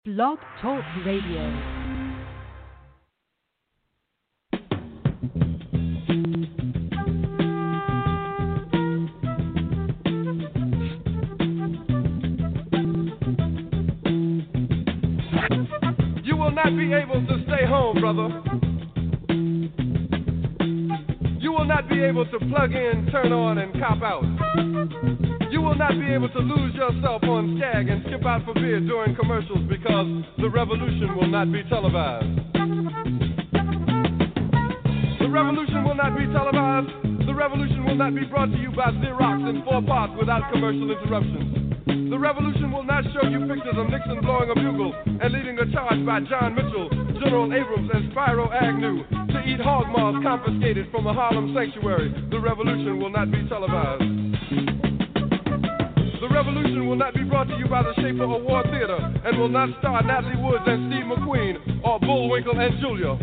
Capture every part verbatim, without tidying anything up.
Blog Talk Radio. You will not be able to stay home, brother. You will not be able to plug in, turn on, and cop out. You will not be able to lose yourself on Skag and skip out for beer during commercials because the revolution will not be televised. The revolution will not be televised. The revolution will not be brought to you by Xerox in four parts without commercial interruptions. The revolution will not show you pictures of Nixon blowing a bugle and leading a charge by John Mitchell, General Abrams, and Spyro Agnew to eat hog maws confiscated from a Harlem sanctuary. The revolution will not be televised. The revolution will not be brought to you by the Schaefer Award Theater and will not star Natalie Woods and Steve McQueen or Bullwinkle and Julia.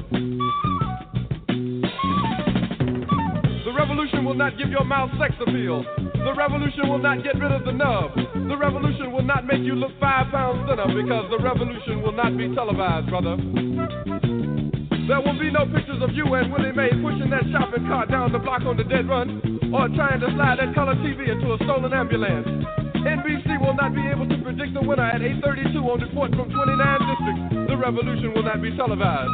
The revolution will not give your mouth sex appeal. The revolution will not get rid of the nub. The revolution will not make you look five pounds thinner because the revolution will not be televised, brother. There will be no pictures of you and Willie Mae pushing that shopping cart down the block on the dead run or trying to slide that color T V into a stolen ambulance. N B C will not be able to predict the winner at eight thirty-two on report from twenty-nine districts. The revolution will not be televised.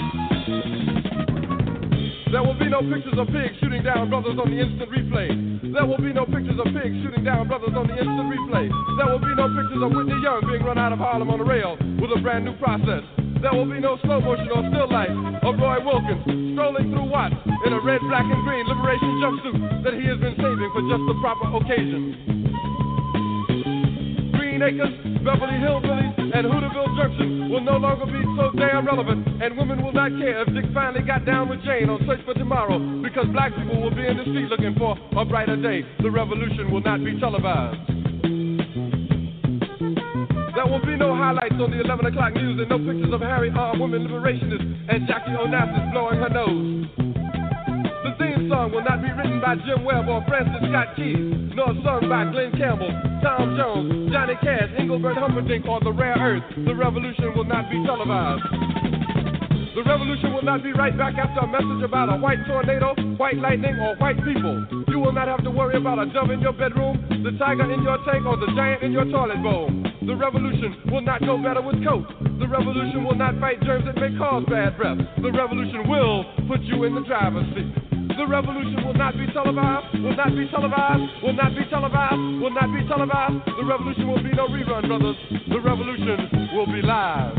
There will be no pictures of pigs shooting down brothers on the instant replay. There will be no pictures of pigs shooting down brothers on the instant replay. There will be no pictures of Whitney Young being run out of Harlem on a rail with a brand new process. There will be no slow motion or still life of Roy Wilkins strolling through Watts in a red, black, and green liberation jumpsuit that he has been saving for just the proper occasion. Green Acres, Beverly Hillbillies, and Hooterville Junction will no longer be so damn relevant, and women will not care if Dick finally got down with Jane on Search for Tomorrow, because black people will be in the street looking for a brighter day. The revolution will not be televised. There will be no highlights on the eleven o'clock news and no pictures of Harry armed women liberationists and Jackie Onassis blowing her nose. The theme song will not be written by Jim Webb or Francis Scott Key, nor sung by Glenn Campbell, Tom Jones, Johnny Cash, Engelbert Humperdinck, or The Rare Earth. The revolution will not be televised. The revolution will not be right back after a message about a white tornado, white lightning, or white people. You will not have to worry about a dove in your bedroom, the tiger in your tank, or the giant in your toilet bowl. The revolution will not go better with Coke. The revolution will not fight germs that may cause bad breath. The revolution will put you in the driver's seat. The revolution will not be televised, will not be televised, will not be televised, will not be televised. The revolution will be no rerun, brothers. The revolution will be live.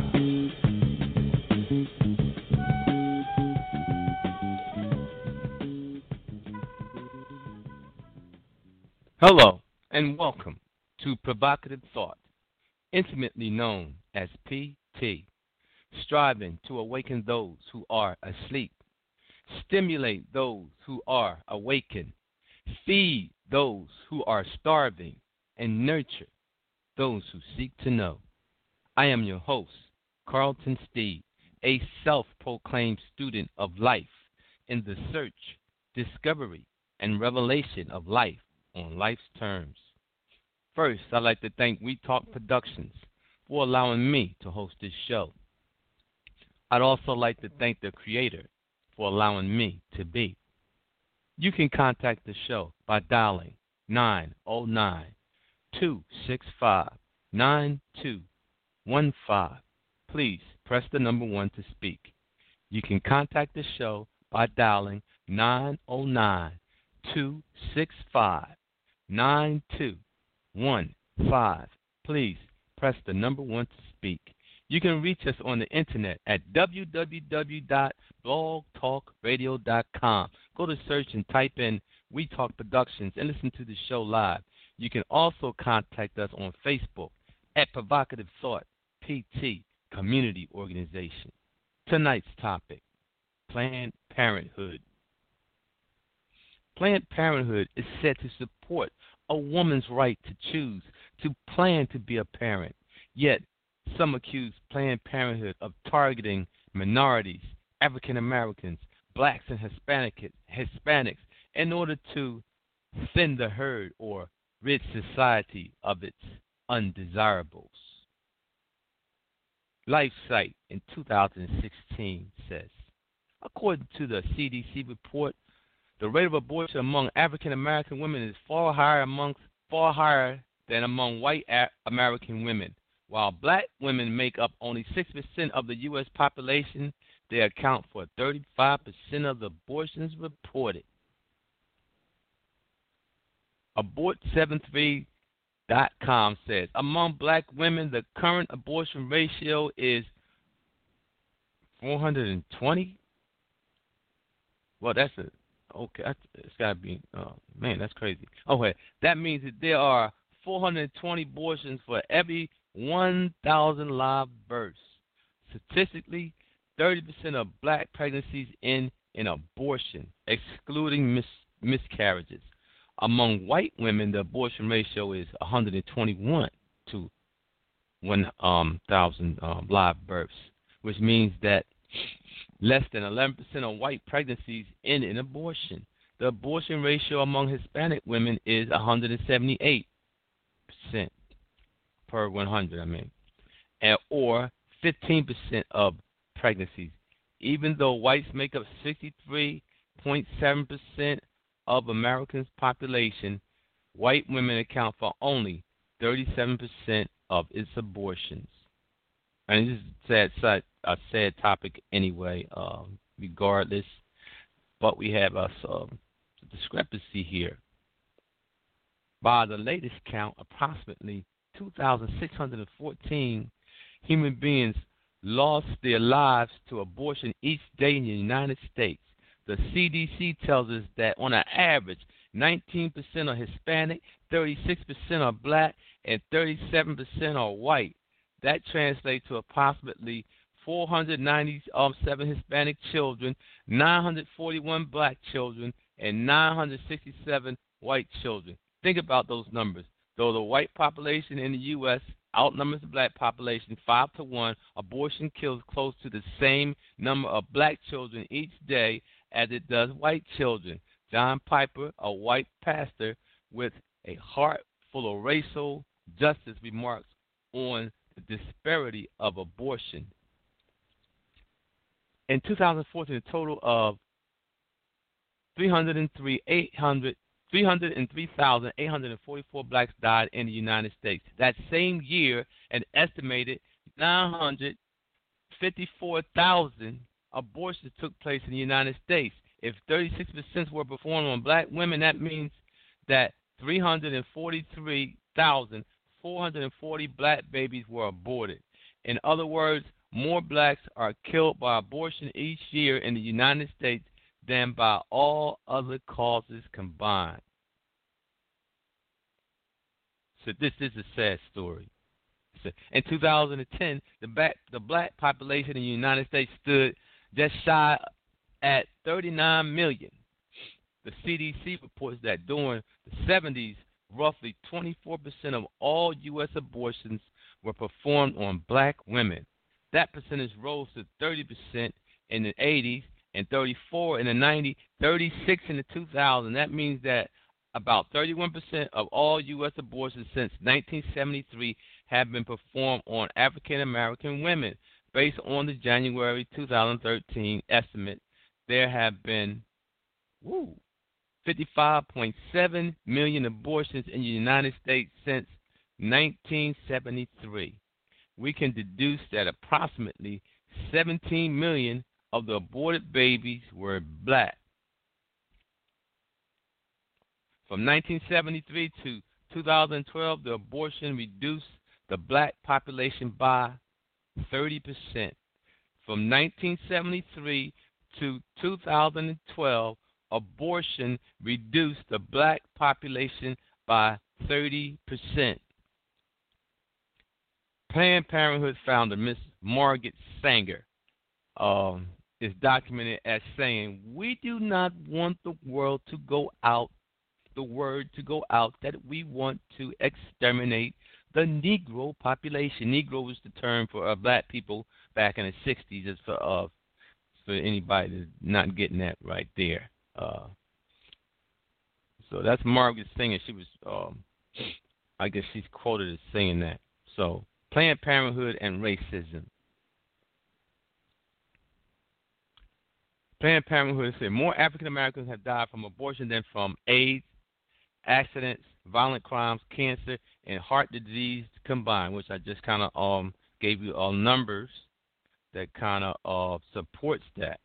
Hello, and welcome to Provocative Thought, intimately known as P T, striving to awaken those who are asleep, stimulate those who are awakened, feed those who are starving, and nurture those who seek to know. I am your host, Carlton Steed, a self-proclaimed student of life in the search, discovery, and revelation of life on life's terms. First, I'd like to thank We Talk Productions for allowing me to host this show. I'd also like to thank the creator for allowing me to be. You can contact the show by dialing nine oh nine, two six five, nine two one five. Please press the number one to speak. You can contact the show by dialing nine oh nine, two six five, nine two one five. Please press the number one to speak. You can reach us on the internet at w w w dot blog talk radio dot com. Go to search and type in We Talk Productions and listen to the show live. You can also contact us on Facebook at Provocative Thought P T Community Organization. Tonight's topic, Planned Parenthood. Planned Parenthood is said to support a woman's right to choose to plan to be a parent. Yet, some accuse Planned Parenthood of targeting minorities, African Americans, blacks, and Hispanic, Hispanics in order to thin the herd or rid society of its undesirables. Life site in two thousand sixteen says, according to the C D C report, the rate of abortion among African American women is far higher amongst far higher than among white a- American women. While black women make up only six percent of the U S population, they account for thirty-five percent of the abortions reported. abort seventy-three dot com says, among black women, the current abortion ratio is four hundred twenty. Well, that's a okay. That's, it's got to be. Oh, man, that's crazy. Okay, that means that there are four hundred twenty abortions for every one thousand live births. Statistically, thirty percent of black pregnancies end in abortion, excluding mis- miscarriages. Among white women, the abortion ratio is one hundred twenty-one to one thousand um, live births, which means that less than eleven percent of white pregnancies end in abortion. The abortion ratio among Hispanic women is one hundred seventy-eight percent per one hundred, I mean, and, or fifteen percent of pregnancies. Even though whites make up sixty-three point seven percent of Americans' population, white women account for only thirty-seven percent of its abortions. And this is a sad, a sad topic anyway, um, regardless. But we have a uh, discrepancy here. By the latest count, approximately two thousand six hundred fourteen human beings lost their lives to abortion each day in the United States. The C D C tells us that on an average, nineteen percent are Hispanic, thirty-six percent are black, and thirty-seven percent are white. That translates to approximately four hundred ninety-seven Hispanic children, nine hundred forty-one black children, and nine hundred sixty-seven white children. Think about those numbers. Though the white population in the U S outnumbers the black population five to one, abortion kills close to the same number of black children each day as it does white children. John Piper, a white pastor with a heart full of racial justice, remarks on the disparity of abortion. In two thousand fourteen, a total of three hundred three thousand eight hundred forty-four blacks died in the United States. That same year, an estimated nine hundred fifty-four thousand abortions took place in the United States. If thirty-six percent were performed on black women, that means that three hundred forty-three thousand four hundred forty black babies were aborted. In other words, more blacks are killed by abortion each year in the United States than by all other causes combined. So this is a sad story. So in two thousand ten, the black, the black population in the United States stood just shy at thirty-nine million. The C D C reports that during the seventies, roughly twenty-four percent of all U S abortions were performed on black women. That percentage rose to thirty percent in the eighties and thirty-four in the nineties, thirty-six in the two thousands. That means that about thirty-one percent of all U S abortions since nineteen seventy-three have been performed on African American women. Based on the January two thousand thirteen estimate, there have been woo, fifty-five point seven million abortions in the United States since nineteen seventy-three. We can deduce that approximately seventeen million of the aborted babies were black. From nineteen seventy-three to two thousand twelve, the abortion reduced the black population by thirty percent. From nineteen seventy-three to two thousand twelve, abortion reduced the black population by thirty percent. Planned Parenthood founder Miss Margaret Sanger um, is documented as saying, "We do not want the world to go out, the word to go out that we want to exterminate the Negro population." Negro was the term for uh, black people back in the sixties. As for uh, for anybody that's not getting that right there. Uh, so that's Margaret Sanger. She was, um, I guess she's quoted as saying that. So Planned Parenthood and racism. Planned Parenthood said more African Americans have died from abortion than from AIDS, accidents, violent crimes, cancer, and heart disease combined, which I just kind of um gave you all numbers that kind of uh, supports that.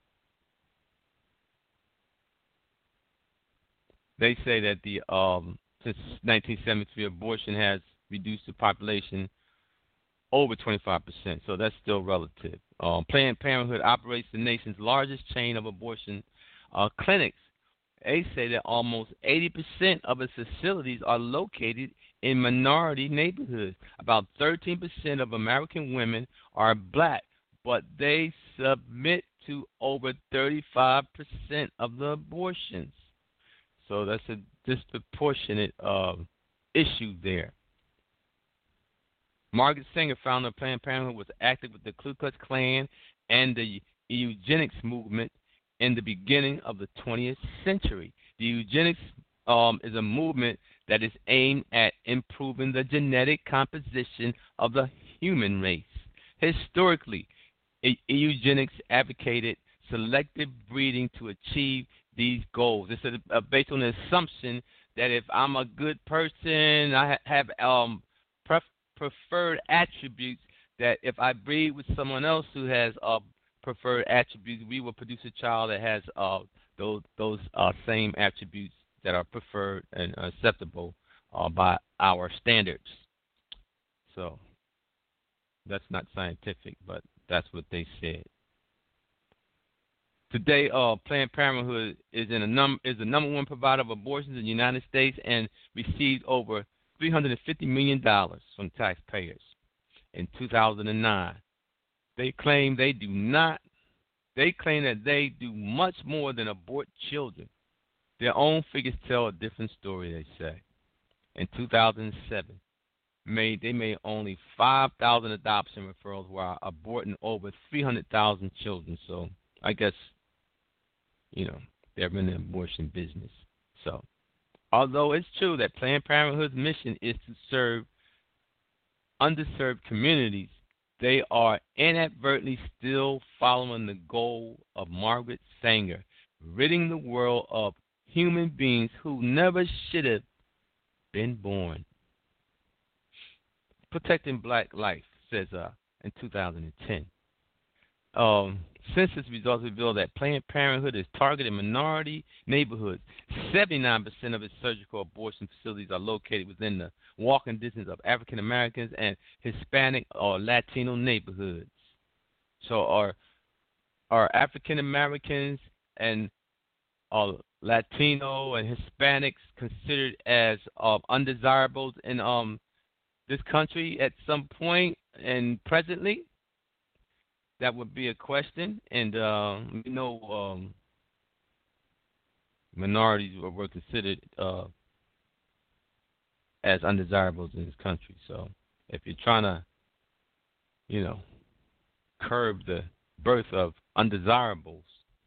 They say that the um, since nineteen seventy-three, abortion has reduced the population over twenty-five percent, so that's still relative. Um, Planned Parenthood operates the nation's largest chain of abortion uh, clinics. They say that almost eighty percent of its facilities are located in minority neighborhoods. About thirteen percent of American women are black, but they submit to over thirty-five percent of the abortions. So that's a disproportionate uh, issue there. Margaret Sanger, founder of Planned Parenthood, was active with the Ku Klux Klan and the eugenics movement in the beginning of the twentieth century. The eugenics um, is a movement that is aimed at improving the genetic composition of the human race. Historically, e- eugenics advocated selective breeding to achieve these goals. It's a, a, based on the assumption that if I'm a good person, I ha- have um, pref- preferred attributes, that if I breed with someone else who has uh, preferred attributes, we will produce a child that has uh, those those uh, same attributes that are preferred and acceptable uh, by our standards. So that's not scientific, but that's what they said. Today, uh, Planned Parenthood is in a num is the number one provider of abortions in the United States and received over three hundred fifty million dollars from taxpayers in two thousand nine. They claim they do not. They claim that they do much more than abort children. Their own figures tell a different story. They say, in two thousand seven, made they made only five thousand adoption referrals while aborting over three hundred thousand children. So I guess, you know, they're in the abortion business. So, although it's true that Planned Parenthood's mission is to serve underserved communities, they are inadvertently still following the goal of Margaret Sanger, ridding the world of human beings who never should have been born. Protecting Black Life, says uh, in two thousand ten. Um, census results reveal that Planned Parenthood is targeting minority neighborhoods. seventy-nine percent of its surgical abortion facilities are located within the walking distance of African Americans and Hispanic or Latino neighborhoods. So are are African Americans and uh, Latino and Hispanics considered as uh, undesirables in um this country at some point and presently? That would be a question, and uh, we know um, minorities were considered uh, as undesirables in this country. So, if you're trying to, you know, curb the birth of undesirables,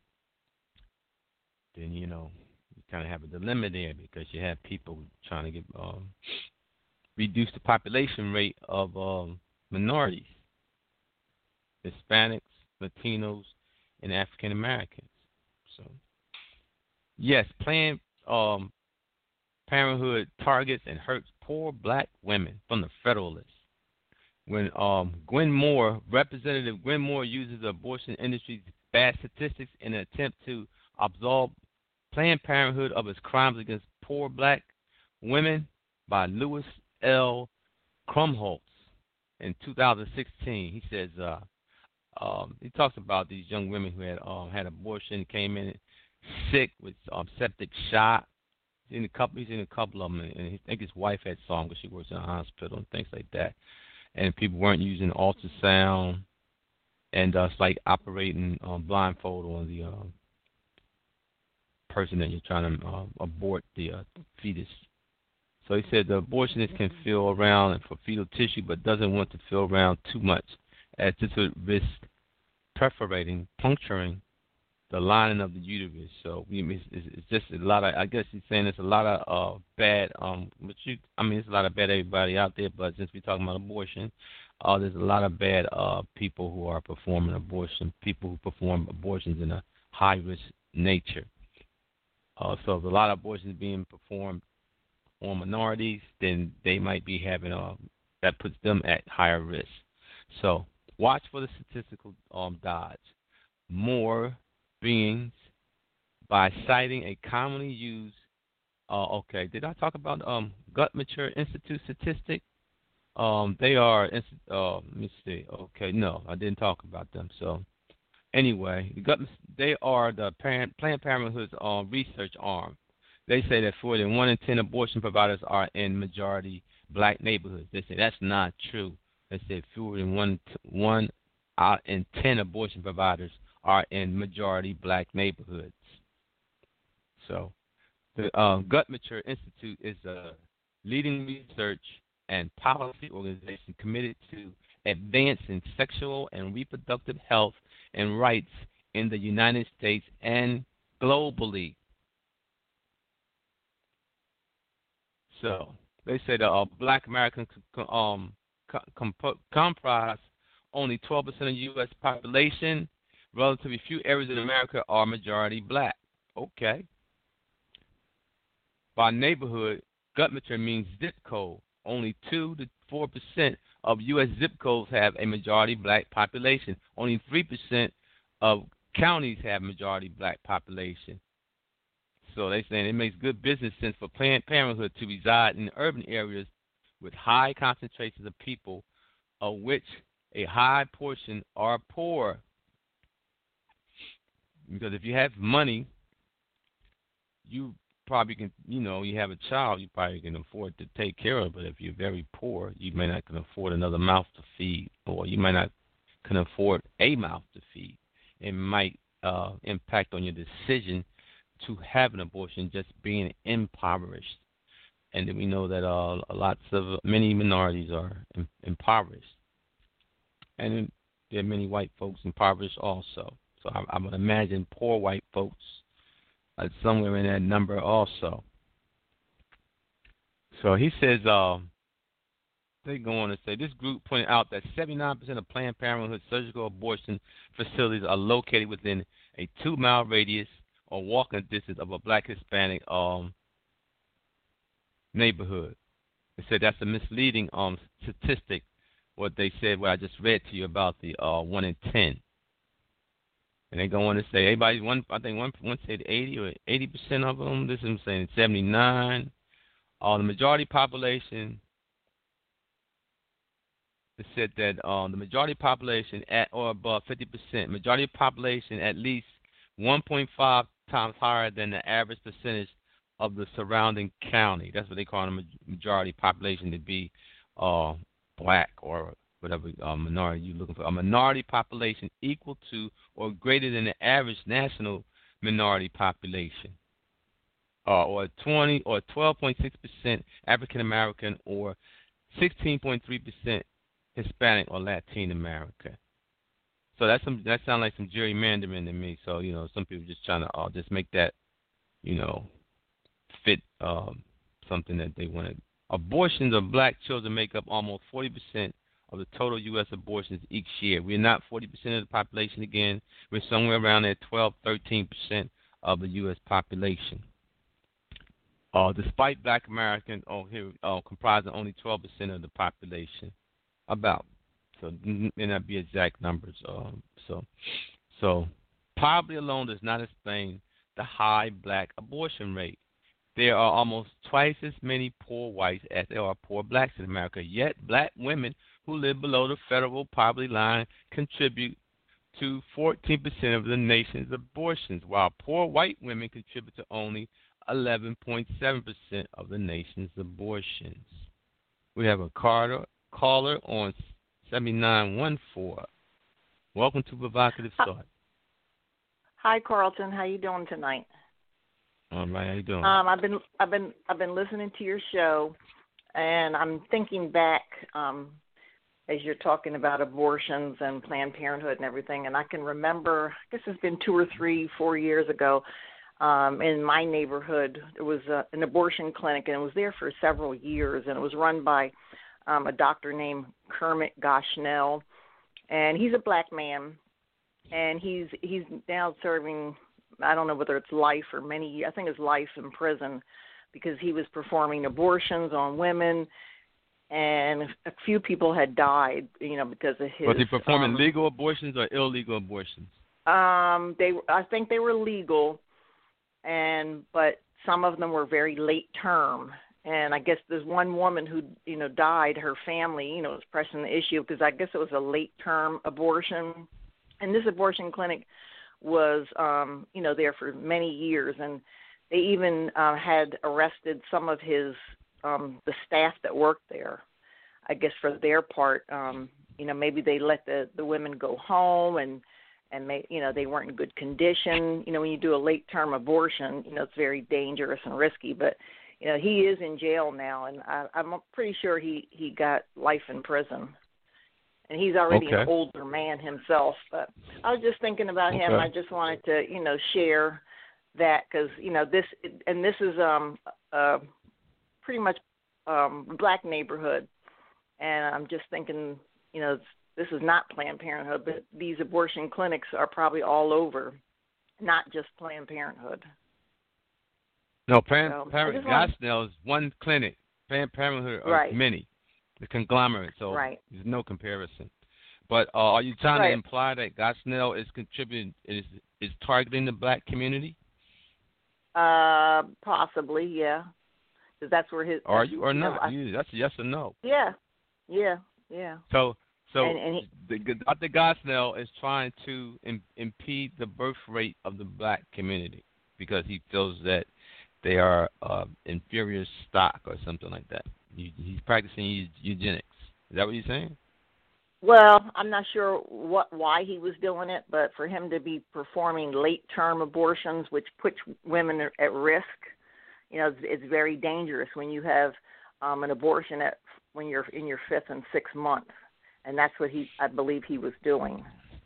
then you know you kind of have a dilemma there because you have people trying to get um, reduce the population rate of um, minorities. Hispanics, Latinos, and African Americans. So, yes, Planned um, Parenthood targets and hurts poor black women from the Federalists. When um, Gwen Moore, Representative Gwen Moore, uses the abortion industry's bad statistics in an attempt to absolve Planned Parenthood of its crimes against poor black women by Louis L. Krumholtz in two thousand sixteen. He says, uh, Um, he talks about these young women who had um, had abortion, came in sick with um, septic shock. He's in a couple. He's in a couple of them, and I think his wife had saw him because she works in a hospital and things like that. And people weren't using ultrasound, and uh, it's like operating um, blindfold on the uh, person that you're trying to uh, abort the uh, fetus. So he said the abortionist can feel around for fetal tissue, but doesn't want to feel around too much, as this would risk perforating, puncturing the lining of the uterus. So it's, it's just a lot of, I guess he's saying there's a lot of uh, bad, um, but you, I mean, there's a lot of bad everybody out there, but since we're talking about abortion, uh, there's a lot of bad uh, people who are performing abortion, people who perform abortions in a high-risk nature. Uh, so if a lot of abortions being performed on minorities, then they might be having um, that puts them at higher risk. So watch for the statistical um, dodge. More beings by citing a commonly used. Uh, okay, did I talk about um, Guttmacher Institute statistic? Um, they are. Uh, let me see. Okay, no, I didn't talk about them. So anyway, they are the Planned Parenthood's um, research arm. They say that fewer than one in ten abortion providers are in majority black neighborhoods. They say that's not true. They say fewer than one one out in ten abortion providers are in majority black neighborhoods. So the uh, Guttmacher Institute is a leading research and policy organization committed to advancing sexual and reproductive health and rights in the United States and globally. So they say that uh, black Americans um, com- comprise only twelve percent of the U S population. Relatively few areas in America are majority black. Okay. By neighborhood, Guttmacher means zip code. Only two to four percent of U S zip codes have a majority black population. Only three percent of counties have majority black population. So they saying it makes good business sense for Planned Parenthood to reside in urban areas with high concentrations of people, of which a high portion are poor. Because if you have money, you probably can, you know, you have a child, you probably can afford to take care of. But if you're very poor, you may not can afford another mouth to feed, or you might not can afford a mouth to feed. It might uh, impact on your decision to have an abortion, just being impoverished. And then we know that uh, lots of many minorities are im- impoverished, and there are many white folks impoverished also. So I, I would imagine poor white folks are somewhere in that number also. So he says, uh, they go on to say, this group pointed out that seventy-nine percent of Planned Parenthood surgical abortion facilities are located within a two-mile radius or walking distance of a black Hispanic um, neighborhood. They said that's a misleading um, statistic, what they said, what I just read to you about the uh, one in ten. And they go on to say, everybody, one, I think one, one said eighty or eighty percent of them. This is saying seventy-nine. Uh, the majority population, it said that uh, the majority population at or above fifty percent, majority population at least one point five times higher than the average percentage of the surrounding county. That's what they call the majority population to be uh, black or whatever uh, minority you're looking for. A minority population equal to or greater than the average national minority population, uh, or twenty or twelve point six percent African American or sixteen point three percent Hispanic or Latin American. So that's some that sounds like some gerrymandering to me. So you know, some people just trying to uh, just make that, you know, fit um, something that they wanted. Abortions of black children make up almost forty percent of the total U S abortions each year. We're not forty percent of the population again. We're somewhere around at twelve, thirteen percent of the U S population. Uh, despite black Americans oh, here, uh, comprising only twelve percent of the population, about. So it may not be exact numbers. Um, so, so poverty alone does not explain the high black abortion rate. There are almost twice as many poor whites as there are poor blacks in America. Yet black women who live below the federal poverty line contribute to fourteen percent of the nation's abortions, while poor white women contribute to only eleven point seven percent of the nation's abortions. We have a Carter, caller on seventy-nine one four. Welcome to Provocative Thought. Hi, Carlton. How you doing tonight? All right, how you doing? Um, I've been I've been I've been listening to your show, and I'm thinking back um, as you're talking about abortions and Planned Parenthood and everything, and I can remember, I guess it's been two or three, four years ago, um, in my neighborhood, there was a, an abortion clinic, and it was there for several years, and it was run by um, a doctor named Kermit Gosnell, and he's a black man, and he's he's now serving, I don't know whether it's life or many, I think it's life in prison, because he was performing abortions on women, and a few people had died, you know, because of his. Was he performing um, legal abortions or illegal abortions? Um, they, I think they were legal, and but some of them were very late term. And I guess there's one woman who, you know, died. Her family, you know, was pressing the issue because I guess it was a late term abortion, and this abortion clinic was, um, you know, there for many years, and they even uh, had arrested some of his um, the staff that worked there. I guess for their part, um, you know, maybe they let the, the women go home and. and may, you know, they weren't in good condition. You know, when you do a late-term abortion, you know, it's very dangerous and risky. But, you know, he is in jail now, and I, I'm pretty sure he, he got life in prison. And he's already okay. an older man himself. But I was just thinking about okay. him. I just wanted to, you know, share that because, you know, this, and this is um uh, pretty much um black neighborhood. And I'm just thinking, you know, this is not Planned Parenthood, but these abortion clinics are probably all over, not just Planned Parenthood. No, Planned so, Parenthood, Gosnell is one clinic. Planned Parenthood are right. many, the conglomerate, so right. there's no comparison. But uh, are you trying right. to imply that Gosnell is contributing, is is targeting the black community? Uh, possibly, yeah, because that's where his. Are you or you not? Know, I, you, that's a yes or no. Yeah, yeah, yeah. So. So and, and he, the, Doctor Gosnell is trying to im- impede the birth rate of the black community because he feels that they are uh, inferior stock or something like that. He, he's practicing eugenics. Is that what you're saying? Well, I'm not sure what why he was doing it, but for him to be performing late-term abortions, which puts women at risk, you know, it's, it's very dangerous when you have um, an abortion at when you're in your fifth and sixth month. And that's what he, I believe, he was doing.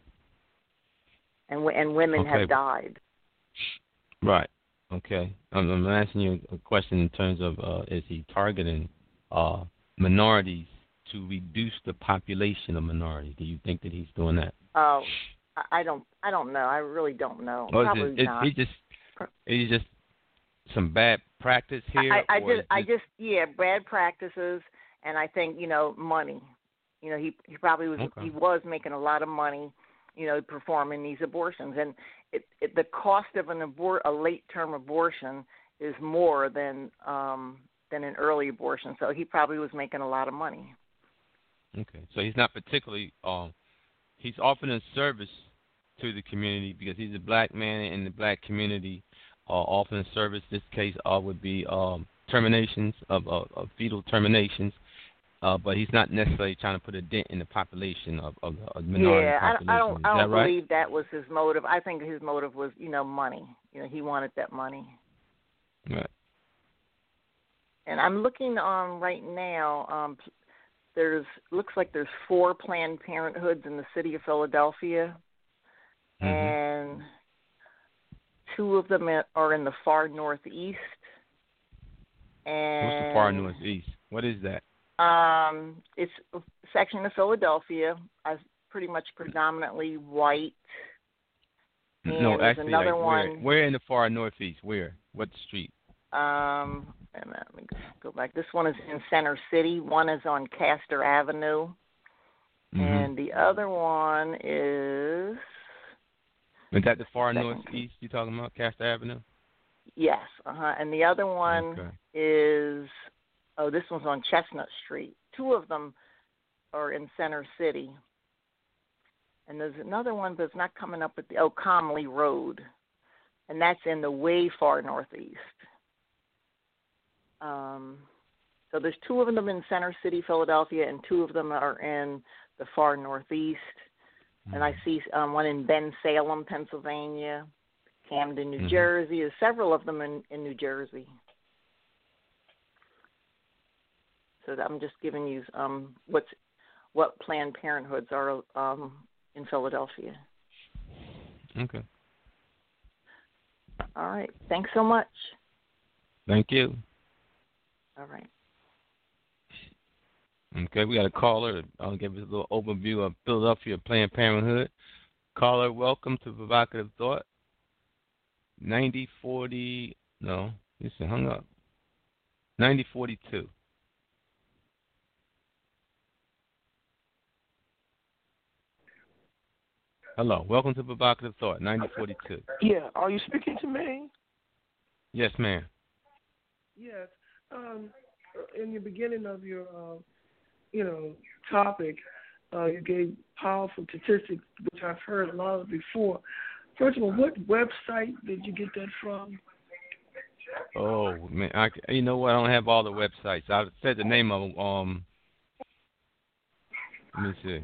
And and women okay. have died. Right. Okay. I'm, I'm asking you a question in terms of uh, is he targeting uh, minorities to reduce the population of minorities? Do you think that he's doing that? Oh, I don't. I don't know. I really don't know. Or Probably is it, not. He just. He's just some bad practice here. I, I or just. I just. Yeah, bad practices, and I think you know money. You know, he he probably was okay. he was making a lot of money, you know, performing these abortions, and it, it, the cost of an abort a late term abortion is more than um, than an early abortion. So he probably was making a lot of money. Okay, so he's not particularly um, he's offering a service to the community because he's a black man in the black community. Uh, offering a service. This case uh, would be um, terminations of, of, of fetal terminations. Uh, but he's not necessarily trying to put a dent in the population of, of the minority yeah, population. I, I don't, Is I don't that believe right? that was his motive. I think his motive was, you know, money. You know, he wanted that money. Right. And I'm looking on right now. Um, there's looks like there's four Planned Parenthoods in the city of Philadelphia, mm-hmm. and two of them are in the far northeast. And what's the far northeast? What is that? Um, it's a section of Philadelphia, as pretty much predominantly white. And no, there's actually, another like one. Where, where in the far northeast? Where? What street? Um, wait a minute, let me go back. This one is in Center City. One is on Castor Avenue, mm-hmm. and the other one is. Is that the far second. northeast you're talking about, Castor Avenue? Yes, uh huh. And the other one okay. is. Oh, this one's on Chestnut Street. Two of them are in Center City. And there's another one that's not coming up with the oh, Comley Road. And that's in the way far northeast. Um, so there's two of them in Center City, Philadelphia, and two of them are in the far northeast. Mm-hmm. And I see um, one in Bensalem, Pennsylvania, Camden, New mm-hmm. Jersey. There's several of them in, in New Jersey. So I'm just giving you um, what's what Planned Parenthoods are um, in Philadelphia. Okay. All right. Thanks so much. Thank you. All right. Okay, we got a caller. I'll give us a little overview of Philadelphia Planned Parenthood. Caller, welcome to Provocative Thought. ninety forty, no, it's hung up. ninety forty-two. Hello, welcome to Provocative Thought, ninety forty-two. Yeah, are you speaking to me? Yes, ma'am. Yes. Um, in the beginning of your, uh, you know, topic, uh, you gave powerful statistics, which I've heard a lot of before. First of all, what website did you get that from? Oh man, I, you know what? I don't have all the websites. I said the name of them. Um, let me see.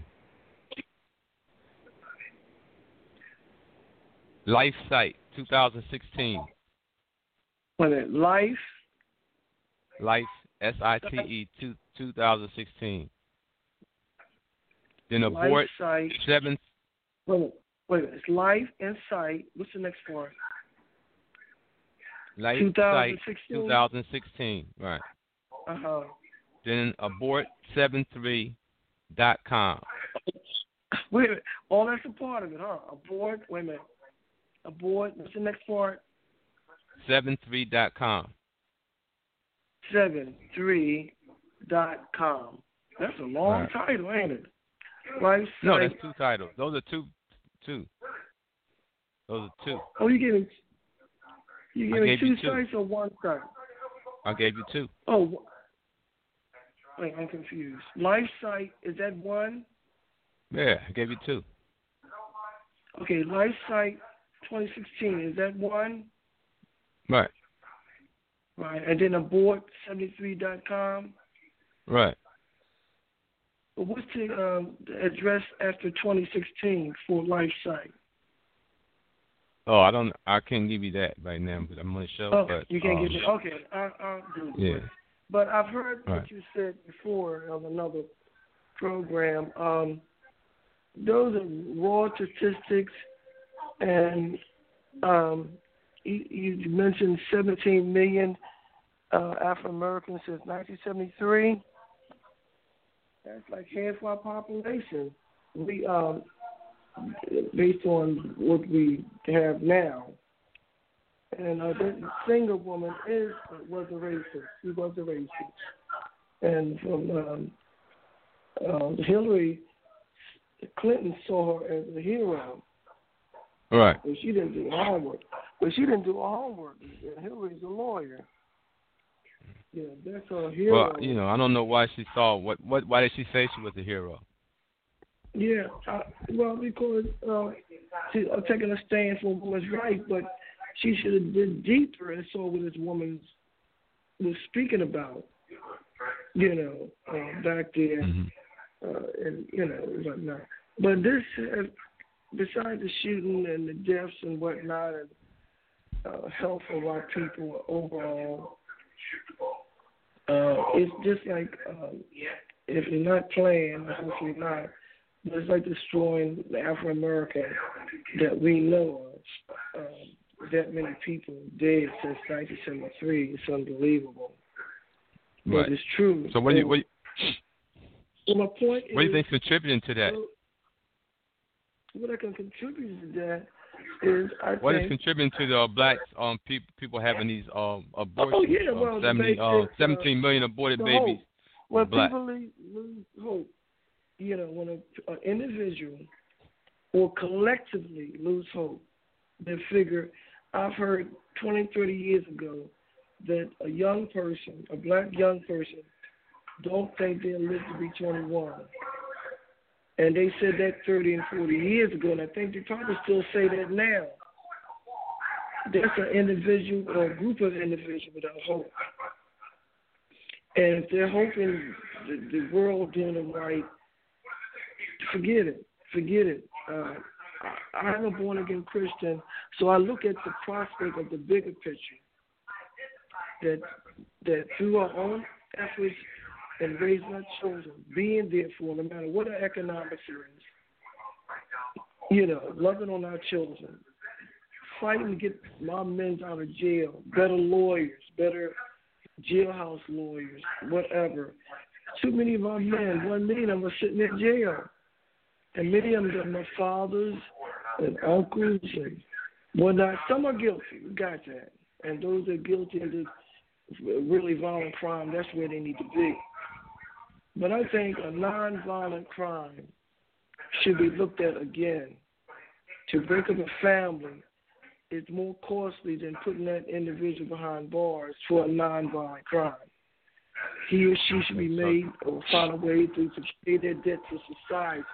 Life Site, twenty sixteen. What is it? Life. Life, S I T E, two, twenty sixteen. Then Abort, Life Site. seven. Wait, a minute, wait a minute. It's Life and Site. What's the next part? Life twenty Site, sixteen. twenty sixteen, right. Uh-huh. Then abort seventy-three dot com. Wait a minute. Oh, that's a part of it, huh? Abort. Wait a minute. Abort. What's the next part? seventy-three dot com. seven three dot com. That's a long Right. title, ain't it? Life No, Site. that's two titles. Those are two. Two. Those are two. Oh, you gave me, you I gave me gave two you two. sites or one site? I gave you two. Oh, wh- wait, I'm confused. Life Site, is that one? Yeah, I gave you two. Okay, Life Site twenty sixteen, is that one? Right. Right, and then abort seventy-three dot com. Right. But what's the, um, the address after twenty sixteen for Life Site? Oh, I don't. I can't give you that right now, but I'm gonna show. Oh, but, you can't um, get it. Okay, I, I'll do Yeah. it. But I've heard Right. what you said before on another program. Um, those are raw statistics, and um, you, you mentioned seventeen million uh, African Americans since nineteen seventy-three. That's like half our population. We, um, based on what we have now. And uh, that single woman is was a racist. She was a racist. And from um, uh, Hillary Clinton saw her as a hero. Right. But she didn't do her homework. But she didn't do her homework. And Hillary's a lawyer. Yeah, that's her hero. Well, you know, I don't know why she saw what. What? Why did she say she was a hero? Yeah, uh, well, because uh, she's uh, taking a stand for women's rights, but she should have been deeper and saw what this woman was speaking about, you know, uh, back there, Mm-hmm. uh, and, you know, whatnot. But this, uh, besides the shooting and the deaths and whatnot, and uh, health of our people overall, uh, it's just like, um, if you're not playing, hopefully not, but it's like destroying the African American that we know of. Um, that many people dead since nineteen seventy-three. It's unbelievable. Right. But it's true. So what do you what, so my point what do you is, think's contributing to that? So what I can contribute to that is I What is think. contributing to the uh, blacks um people people having these um abortions? Oh yeah, um, well, the seventy, basic, uh, uh, seventeen million aborted the babies. hope. When black. people lose, lose hope, you know, when an individual or collectively lose hope, they figure. I've heard twenty, thirty years ago that a young person, a black young person, don't think they'll live to be twenty-one. And they said that thirty and forty years ago, and I think they probably still say that now. That's an individual or a group of individuals without hope. And if they're hoping the, the world doing it right, forget it. Forget it. Uh, I, I'm a born-again Christian, so I look at the prospect of the bigger picture, that that through our own efforts and raising our children, being there for them, no matter what our economics is, you know, loving on our children, fighting to get my men out of jail, better lawyers, better jailhouse lawyers, whatever. Too many of our men, one million of them are sitting in jail. And many of them are my fathers, and uncles and whatnot. Some are guilty. We got that. And those that are guilty of this really violent crime, that's where they need to be. But I think a non-violent crime should be looked at again. To break up a family is more costly than putting that individual behind bars for a non-violent crime. He or she should be made or find a way to, to pay their debt to society.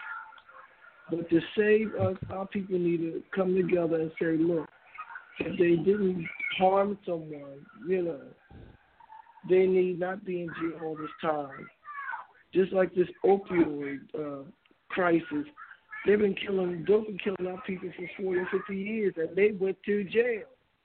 But to save us, our people need to come together and say, look, if they didn't harm someone, you know, they need not be in jail all this time. Just like this opioid uh, crisis, they've been killing, dope and killing our people for forty, fifty years, and they went to jail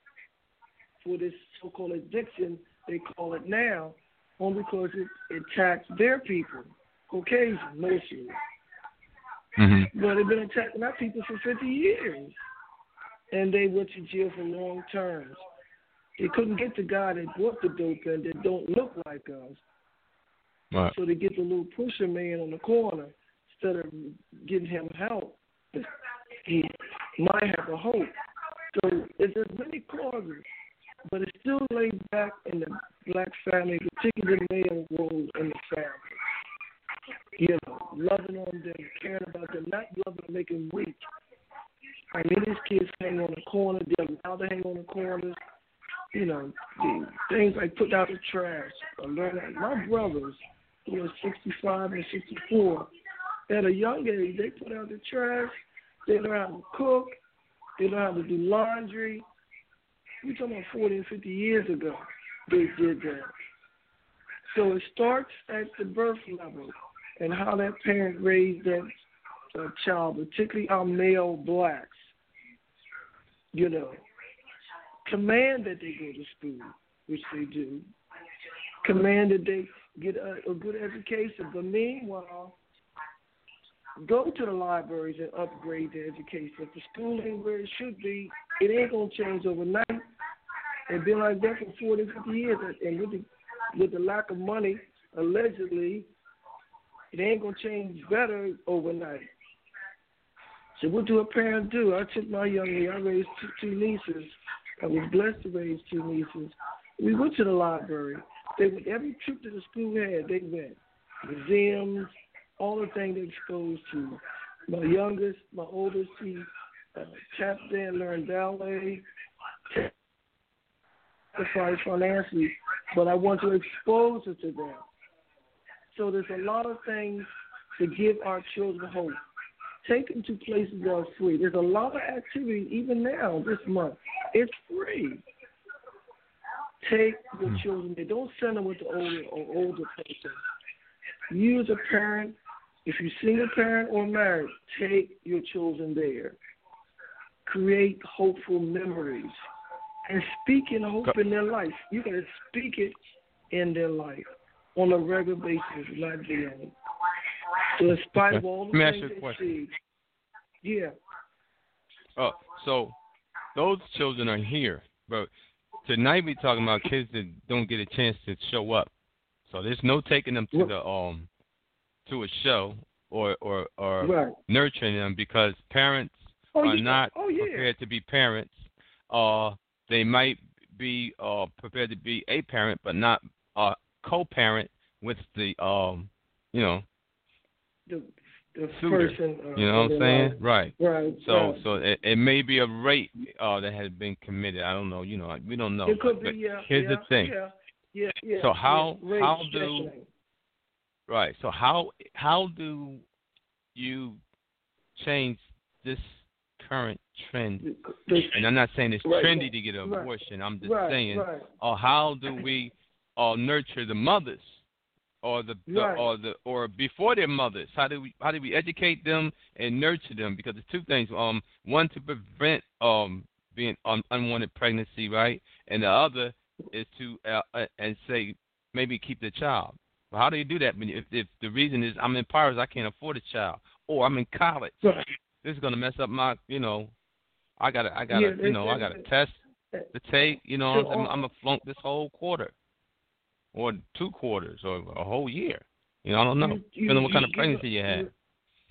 for this so-called addiction, they call it now, only because it, it attacks their people, Caucasian mostly. Mm-hmm. But they've been attacking our people for fifty years, and they went to jail for long terms. They couldn't get the guy that brought the dope in that don't look like us. Right. So they get the little pusher man on the corner instead of getting him help. He might have a hope. So there's many causes, but it still lays back in the black family, particularly the male role in the family. You know, loving on them, caring about them, not loving them, making weak. I mean, these kids hang on the corner, they're allowed to hang on the corners. You know, the things like putting out the trash. Or learning. My brothers, who are sixty-five and sixty-four, at a young age, they put out the trash, they learn how to cook, they learn how to do laundry. We're talking about forty and fifty years ago they did that. So it starts at the birth level and how that parent raised that uh, child, particularly our male blacks. You know, command that they go to school, which they do. Command that they get a, a good education. But meanwhile, go to the libraries and upgrade their education. If the school ain't where it should be, it ain't going to change overnight. It's been like that for forty, fifty years. And with the, with the lack of money, allegedly, it ain't going to change better overnight. So what do a parent do? I took my young lady, I raised two, two nieces. I was blessed to raise two nieces. We went to the library. They went, every trip that the school had, they went. Museums, all the things they're exposed to. My youngest, my oldest, she uh, tapped in, learned ballet, sacrificed financially, but I want to expose her to that. So there's a lot of things to give our children hope. Take them to places that are free. There's a lot of activity, even now, this month. It's free. Take your mm. children there. Don't send them with the older or older person. You as a parent, if you're single parent or married, take your children there. Create hopeful memories. And speak in hope in their life. You got to speak it in their life on a regular basis, not daily. So in spite of all the things they see. Yeah. Oh, so those children are here, but tonight we're talking about kids that don't get a chance to show up. So there's no taking them to the um to a show or or, or right. nurturing them because parents oh, are yeah. not oh, yeah. prepared to be parents. Uh, they might be uh prepared to be a parent, but not a co-parent with the um you know. The, the Suitor, person, uh, you know what I'm saying? Right. Right. So, right. so it, it may be a rape uh, that has been committed. I don't know. You know, we don't know. It could but be. Yeah. Here's yeah, the thing. Yeah. Yeah. Yeah. So how yeah. how do right? So how how do you change this current trend? The, and I'm not saying it's right, trendy right, to get an right, abortion. I'm just right, saying, right. or how do we uh, nurture the mothers? Or the, the right. or the or before their mothers, how do we how do we educate them and nurture them? Because there's two things: um, one to prevent um being un- unwanted pregnancy, right, and the other is to uh, uh, and say maybe keep the child. Well, how do you do that when if, if the reason is I'm in Paris, I can't afford a child, or I'm in college, right. this is gonna mess up my you know, I gotta I gotta yeah, you know I gotta test the tape, you know, so, I'm, I'm gonna flunk this whole quarter. Or two quarters, or a whole year. You know, I don't know. You, you, Depending on what kind of you, pregnancy you, you had.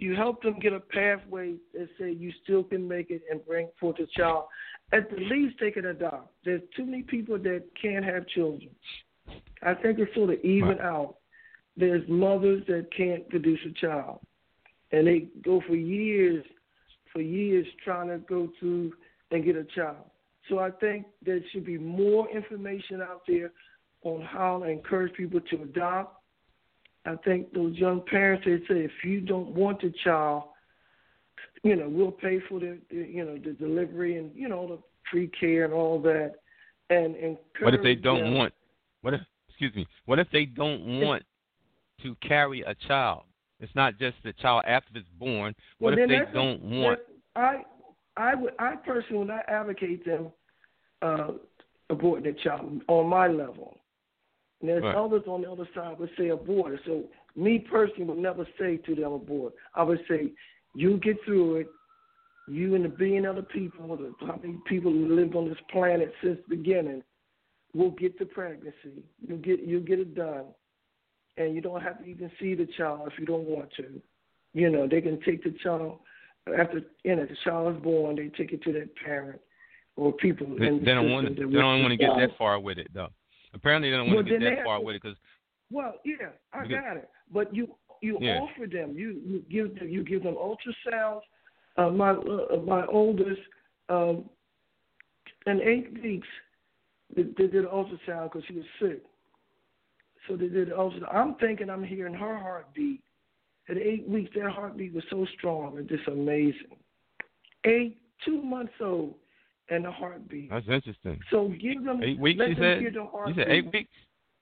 you help them get a pathway that say you still can make it and bring forth a child. At the least, they can adopt. There's too many people that can't have children. I think it's sort of even right. out. There's mothers that can't produce a child, and they go for years, for years trying to go through and get a child. So I think there should be more information out there on how to encourage people to adopt. I think those young parents, they say, if you don't want a child, you know, we'll pay for the, the you know, the delivery and, you know, the free care and all that. And encourage What if they don't them. want, what if, excuse me, what if they don't want to carry a child? It's not just the child after it's born. What well, if they a, don't want? I, I, would, I personally would not advocate them uh, aborting a child on my level. And there's right. others on the other side would say abort it. So me personally would never say to them abort. I would say, you get through it. You and the billion other people, the, how many people who lived on this planet since the beginning, will get the pregnancy. You'll get, you'll get it done. And you don't have to even see the child if you don't want to. You know, they can take the child, after, you know, the child is born, they take it to that parent or people. They, in the they don't want to, they don't want to get that far with it, though. Apparently, they don't want well, to get that far to, with it because. Well, yeah, I because, got it. But you you yeah. offer them, you, you give them, you give them ultrasounds. Uh, my uh, my oldest, um, in eight weeks, they, they did an ultrasound because she was sick. So they did an ultrasound. I'm thinking I'm hearing her heartbeat. At eight weeks, their heartbeat was so strong and just amazing. Eight, two months old. And the heartbeat. That's interesting. So give them eight weeks. Let You them said. hear the heartbeat. You said eight weeks.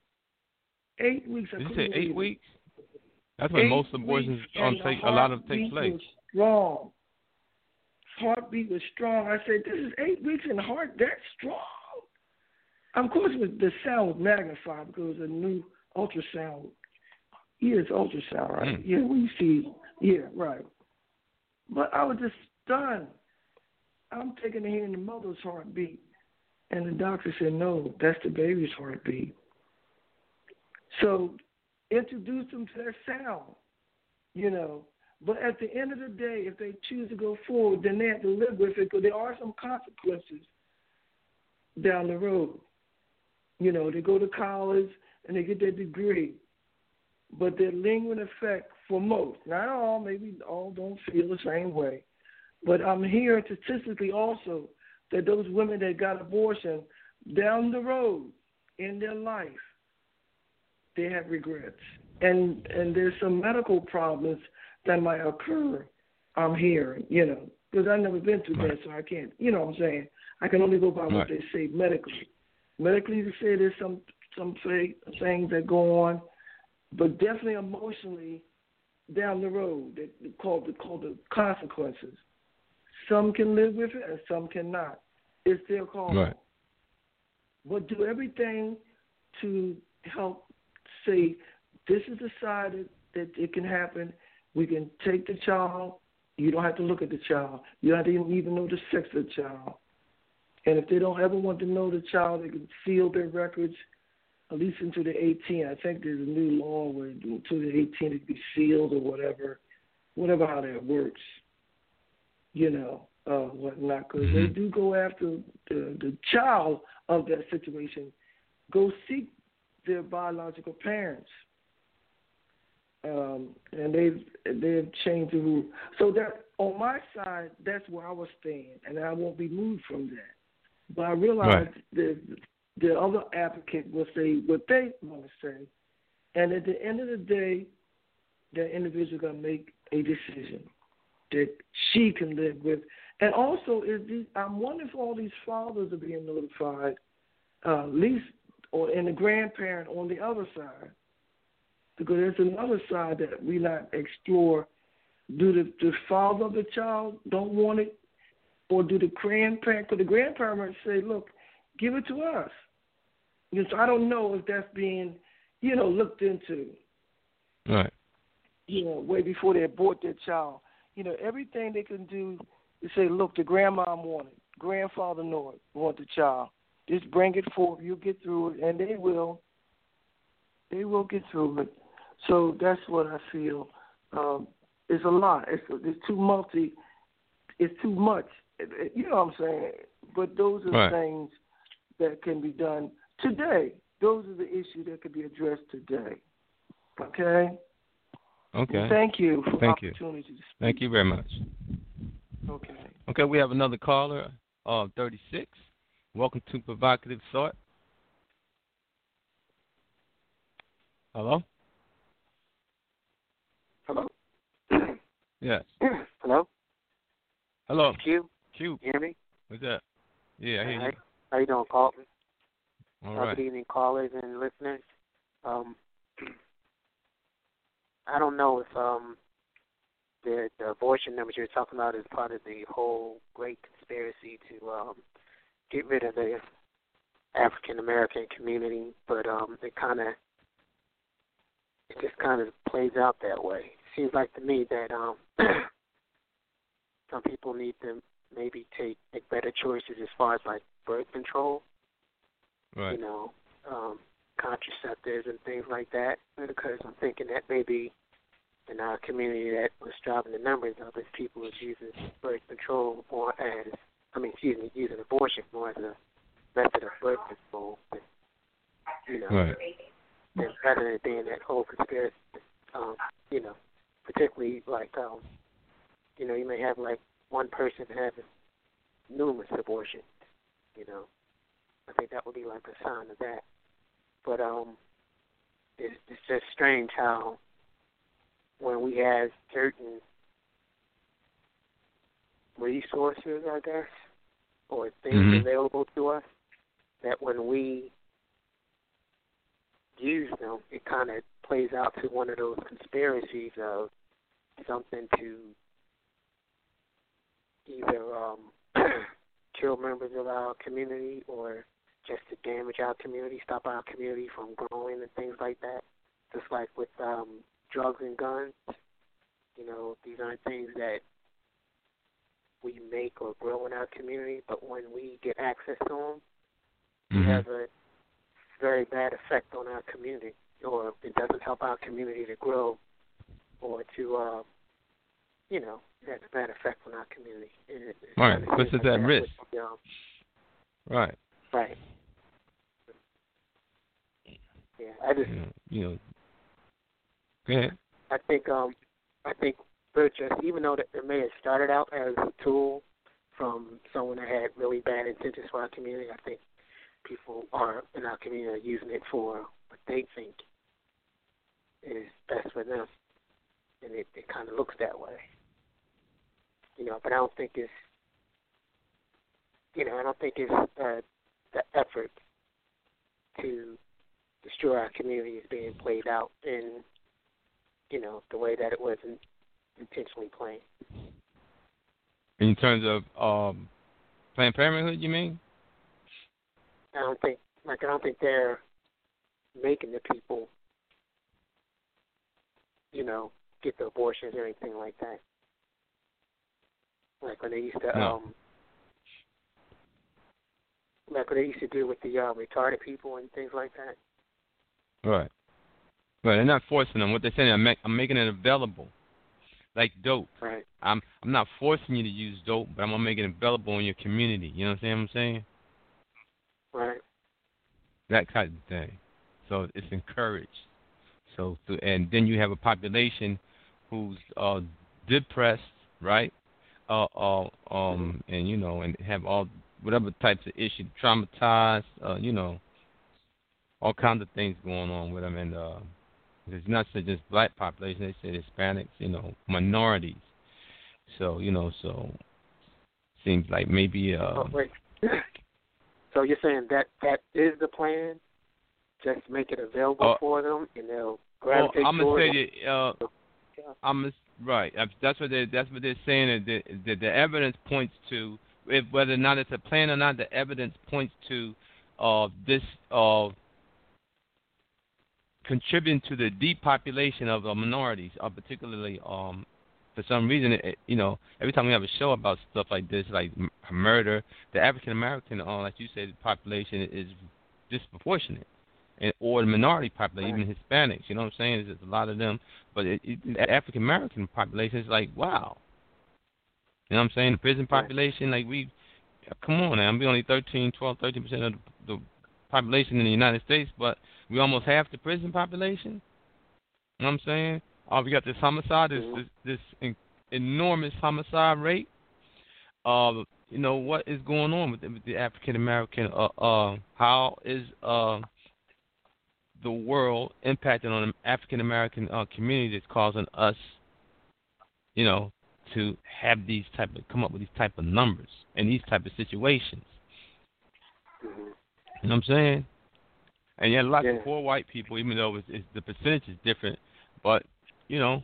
Eight weeks. I Did you couldn't say eight believe weeks? That's it. when Eight most abortions weeks, um and take the a lot of take heartbeat place. Was strong. Heartbeat was strong. I said, "This is eight weeks and the heart that's strong." Of course, it was, the sound was magnified because it was a new ultrasound. Yeah, it's ultrasound, right? Mm. Yeah, we see. Yeah, right. But I was just stunned. I'm taking to hearing the mother's heartbeat. And the doctor said, no, that's the baby's heartbeat. So introduce them to that sound, you know. But at the end of the day, if they choose to go forward, then they have to live with it because there are some consequences down the road. You know, they go to college and they get their degree. But their lingering effect for most, not all, maybe all don't feel the same way. But I'm hearing statistically also that those women that got abortion down the road in their life, they have regrets. And and there's some medical problems that might occur, I'm hearing, you know, because I've never been through right. that, so I can't, you know what I'm saying? I can only go by right. what they say medically. Medically, they say there's some, some things that go on, but definitely emotionally down the road, they call the, called the consequences. Some can live with it and some cannot. It's their call. Right. But do everything to help say this is decided that it can happen. We can take the child. You don't have to look at the child. You don't have to even know the sex of the child. And if they don't ever want to know the child, they can seal their records at least until they're eighteen. I think there's a new law where until they're eighteen it can be sealed or whatever, whatever how that works. You know, uh, whatnot, because mm-hmm. they do go after the, the child of that situation, go seek their biological parents, um, and they've they've changed the rule. So that on my side, that's where I was staying, and I won't be moved from that. But I realize right. that the other applicant will say what they want to say, and at the end of the day, that individual going to make a decision that she can live with. And also, is these, I'm wondering if all these fathers are being notified, uh, at least, or and the grandparent on the other side, because there's another side that we not explore. Do the, the father of the child don't want it, or do the grandparent? Because the grandparents say, "Look, give it to us." You know, so I don't know if that's being, you know, looked into. Right. You know, way before they abort their child. You know, everything they can do is say, look, the grandma wanted, grandfather know it, want the child. Just bring it forth, you'll get through it, and they will. They will get through it. So that's what I feel. Um, it's a lot. It's it's too multi. It's too much. You know what I'm saying? But those are right. things that can be done today. Those are the issues that can be addressed today. Okay? Okay. Well, thank you for the thank opportunity you. to speak. Thank you very much. Okay. Okay, we have another caller, uh, thirty-six. Welcome to Provocative Thought. Hello? Hello? Yes. Hello? Hello. Q? Q. You hear me? What's that? Yeah, I hear Hi. you. How you doing, Carlton? All uh, right. Good evening, callers and listeners. Um, I don't know if um, the, the abortion numbers you're talking about is part of the whole great conspiracy to um, get rid of the African American community, but um, it kind of it just kind of plays out that way. It seems like to me that um, some people need to maybe take, take better choices as far as like birth control, Right. you know, um, contraceptives and things like that. Because I'm thinking that maybe in our community that was driving the numbers of it, people was using birth control more as, I mean, excuse me, using abortion more as a method of birth control. But, you know, Right. and rather than being that whole conspiracy, um, you know, particularly like, um, you know, you may have like one person having numerous abortions, you know. I think that would be like a sign of that. But um, it's, it's just strange how when we have certain resources, I guess, or things Mhm. available to us, that when we use them, it kind of plays out to one of those conspiracies of something to either um, kill members of our community or just to damage our community, stop our community from growing and things like that. Just like with um, drugs and guns, you know, these aren't things that we make or grow in our community, but when we get access to them, Mhm. it has a very bad effect on our community, or it doesn't help our community to grow or to, uh, you know, it has a bad effect on our community. And it, it Right, kinda puts seems us like at that risk. with the, um, Right. right. Yeah, I just, You know, you know. Go ahead. I think, um, I think we're just, even though that it may have started out as a tool from someone that had really bad intentions for our community, I think people are in our community are using it for what they think is best for them, and it, it kind of looks that way, you know. But I don't think it's, you know, I don't think it's uh, the effort to destroy our community is being played out in, you know, the way that it wasn't intentionally played. In terms of um, Planned Parenthood, you mean? I don't think, like, I don't think they're making the people, you know, get the abortions or anything like that. Like when they used to, No. um, like what they used to do with the uh, retarded people and things like that. Right. Right. They're not forcing them. What they're saying, I'm, make, I'm making it available, like dope. Right. I'm I'm not forcing you to use dope, but I'm gonna make it available in your community. You know what I'm saying? Right. That kind of thing. So it's encouraged. So to, and then you have a population who's uh, depressed, right? Uh, uh, um, and you know, and have all whatever types of issues, traumatized, uh, you know, all kinds of things going on with them. And uh, it's not so just black population; they say Hispanics, you know, minorities. So you know, so seems like maybe. Uh, Oh, wait. So you're saying that that is the plan? Just make it available uh, for them, and they'll well, gravitate I'm gonna towards say that. Uh, Yeah. I'm a, right. That's what they. That's what they're saying. That the, that the evidence points to, if, whether or not it's a plan or not, the evidence points to uh, this uh, contributing to the depopulation of uh, minorities, uh, particularly um, for some reason. It, you know, every time we have a show about stuff like this, like m- murder, the African American, uh, like you said, population is disproportionate, and or the minority population, even Hispanics. You know what I'm saying? There's a lot of them, but it, it, the African American population is like, wow. You know what I'm saying? The prison population, like we, come on now, we only thirteen, twelve, thirteen percent of the, the population in the United States, but we almost half the prison population. You know what I'm saying? Oh, we got this homicide, this this, this in, enormous homicide rate. Uh, you know what is going on with the, with the African American? Uh, uh, how is uh the world impacting on the African American uh, community that's causing us, you know, to have these type of come up with these type of numbers and these type of situations. Mm-hmm. You know what I'm saying? And yet, lots yeah. of poor white people, even though it's, it's, the percentage is different, but you know,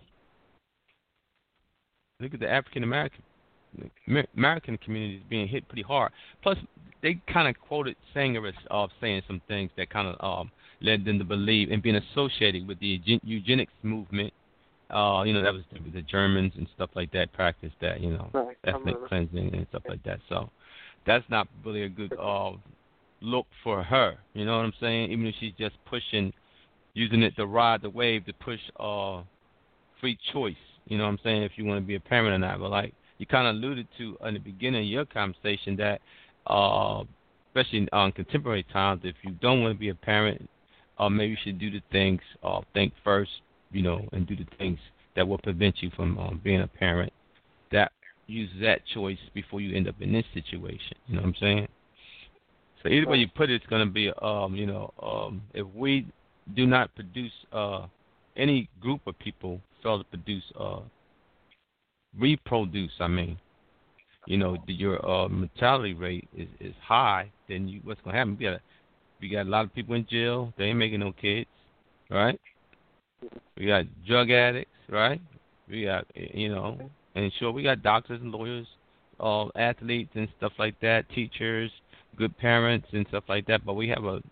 look at the African American American community is being hit pretty hard. Plus, they kind of quoted Sanger as uh, saying some things that kind of um, led them to believe and being associated with the eugenics movement. Uh, you know, that was the, the Germans and stuff like that practiced that, you know, right. ethnic cleansing and stuff like that. So that's not really a good uh, look for her. You know what I'm saying? Even if she's just pushing, using it to ride the wave to push uh, free choice. You know what I'm saying? If you want to be a parent or not. But like you kind of alluded to in the beginning of your conversation that, uh, especially in um, contemporary times, if you don't want to be a parent, uh, maybe you should do the things, uh, think first, you know, and do the things that will prevent you from um, being a parent. That use that choice before you end up in this situation. You know what I'm saying? So either way you put it, it's going to be, um, you know, um, if we do not produce, uh, any group of people fail to produce, uh, reproduce. I mean, you know, the, your uh, mortality rate is, is high. Then you, what's going to happen? We got, we got a lot of people in jail. They ain't making no kids, right? We got drug addicts, right? We got, you know, and sure, we got doctors and lawyers, uh, athletes and stuff like that, teachers, good parents and stuff like that. But we have a,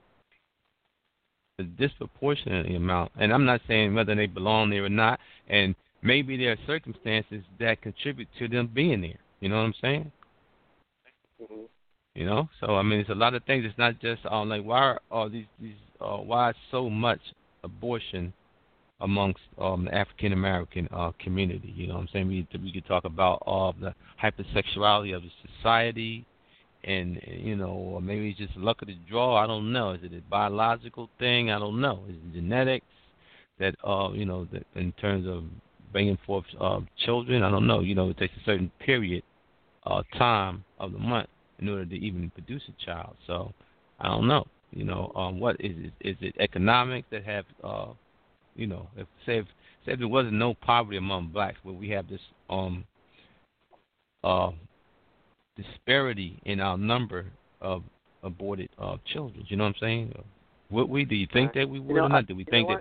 a disproportionate amount, and I'm not saying whether they belong there or not, and maybe there are circumstances that contribute to them being there. You know what I'm saying? Mm-hmm. You know, so I mean, it's a lot of things. It's not just um, like why are all these these uh, why so much abortion amongst um, the African American uh, community. You know what I'm saying? We we could talk about all uh, the hypersexuality of the society, and you know, or maybe it's just luck of the draw. I don't know. Is it a biological thing? I don't know. Is it genetics that uh you know that in terms of bringing forth uh, children? I don't know. You know, it takes a certain period, uh, time of the month in order to even produce a child. So I don't know. You know, um, what is it? Is it economics that have, uh, you know, if say if, say if there wasn't no poverty among blacks, where we have this um, uh, disparity in our number of aborted uh, children. You know what I'm saying? Would we? Do you think that we would you know, or not? Do we think that?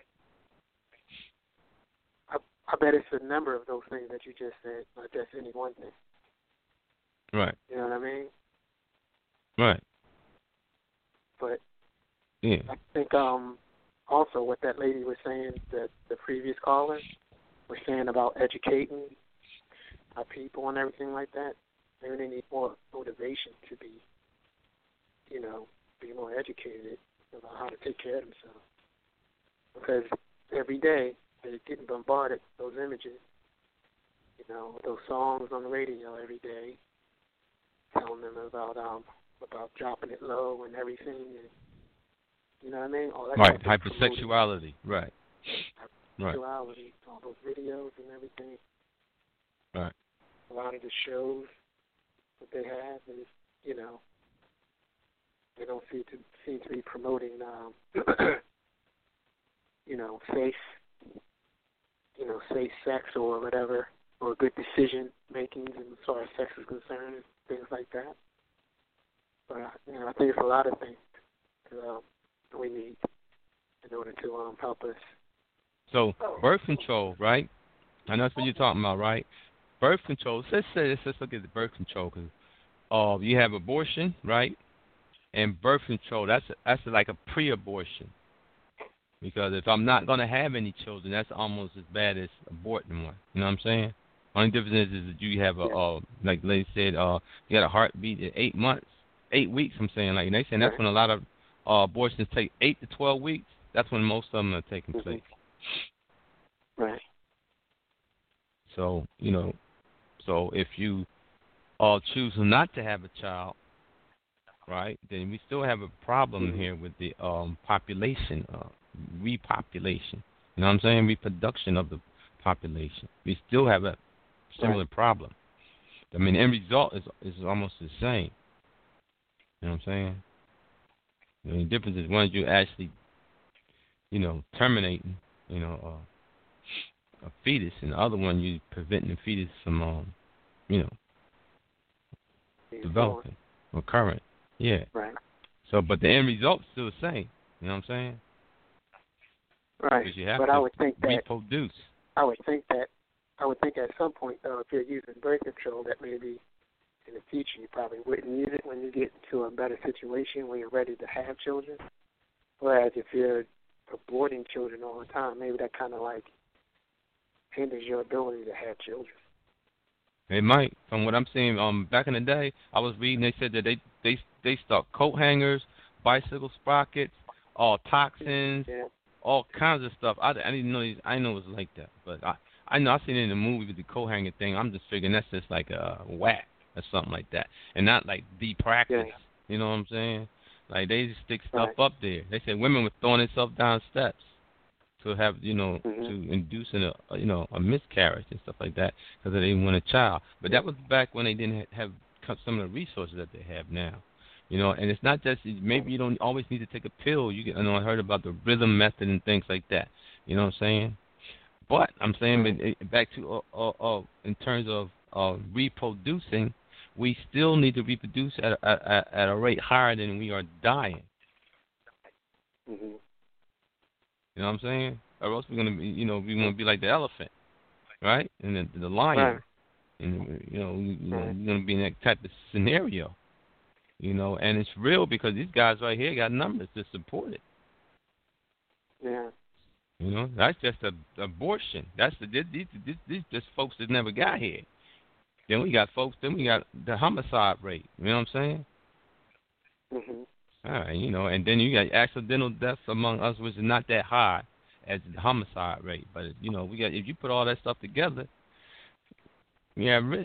I, I bet it's a number of those things that you just said, not just any one thing. Right. You know what I mean? Right. But yeah. I think um, also what that lady was saying, that the previous caller was saying about educating our people and everything like that. Maybe they need more motivation to be, you know, be more educated about how to take care of themselves. Because every day they're getting bombarded with those images, you know, those songs on the radio every day, telling them about um about dropping it low and everything, and you know what I mean? All that right, promoting. hypersexuality, right. Hypersexuality, right. All those videos and everything. Right. A lot of the shows that they have is, you know, they don't seem to seem to be promoting, um, you know, safe, you know, safe sex or whatever, or good decision making as far as sex is concerned, and things like that. But you know, I think it's a lot of things that um, we need in order to um, help us. So birth control, right? And that's what you're talking about, right? Birth control. Let's say let's, let's look at the birth control, because uh, you have abortion, right? And birth control. That's that's like a pre-abortion, because if I'm not gonna have any children, that's almost as bad as aborting one. You know what I'm saying? Only difference is, is that you have a uh, like they said, uh, you got a heartbeat at eight months. Eight weeks, I'm saying, like they saying that's when a lot of uh, abortions take eight to twelve weeks, that's when most of them are taking mm-hmm. place. Right. So, you know, so if you uh, choose not to have a child, right, then we still have a problem mm-hmm. here with the um, population, uh, repopulation. You know what I'm saying? Reproduction of the population. We still have a similar right. problem. I mean, the end result is is almost the same. You know what I'm saying? The only difference is one you actually, you know, terminating, you know, uh, a fetus, and the other one you preventing the fetus from, um, you know, Being developing or current. Yeah. Right. So, but the end result's still the same. You know what I'm saying? Right. Because you have but to I would think that reproduce. I would think that I would think at some point though, if you're using birth control, that maybe in the future you probably wouldn't use it when you get into a better situation where you're ready to have children. Whereas if you're aborting children all the time, maybe that kind of like hinders your ability to have children. It might. From what I'm seeing, um, back in the day, I was reading. They said that they they they stuck coat hangers, bicycle sprockets, all toxins, Yeah. all kinds of stuff. I, I didn't know. These, I didn't know it was like that, but I I know I seen it in the movie with the coat hanger thing. I'm just figuring that's just like a whack or something like that, and not like the practice. Yeah. You know what I'm saying? Like they just stick stuff Right. up there. They said women were throwing themselves down steps to have, you know, mm-hmm. to inducing a, a, you know, a miscarriage and stuff like that because they didn't want a child. But that was back when they didn't have some of the resources that they have now, you know. And it's not just maybe you don't always need to take a pill. You get, I know I heard about the rhythm method and things like that. You know what I'm saying? But I'm saying right. but back to uh, uh, uh, in terms of uh, reproducing, we still need to reproduce at a, at, at a rate higher than we are dying. Mm-hmm. You know what I'm saying? Or else we're gonna be, you know, we're gonna be like the elephant, right? And the, the lion, Right. and you know, you know, Right. we're gonna be in that type of scenario, you know. And it's real because these guys right here got numbers to support it. Yeah. You know, that's just a abortion. That's the these these these just folks that never got here. Then we got folks. Then we got the homicide rate. You know what I'm saying? Mm-hmm. All right, you know, and then you got accidental deaths among us, which is not that high as the homicide rate. But you know, we got if you put all that stuff together, we have risk.